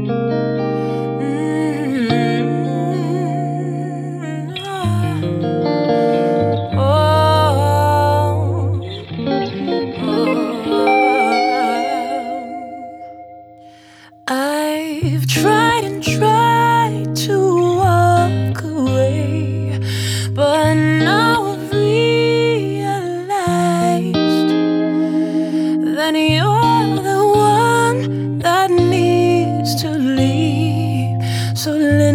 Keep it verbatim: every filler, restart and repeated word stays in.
Mm, oh, oh. I've tried and tried to walk away, but now I've realized that you're the one that needs to leave. So let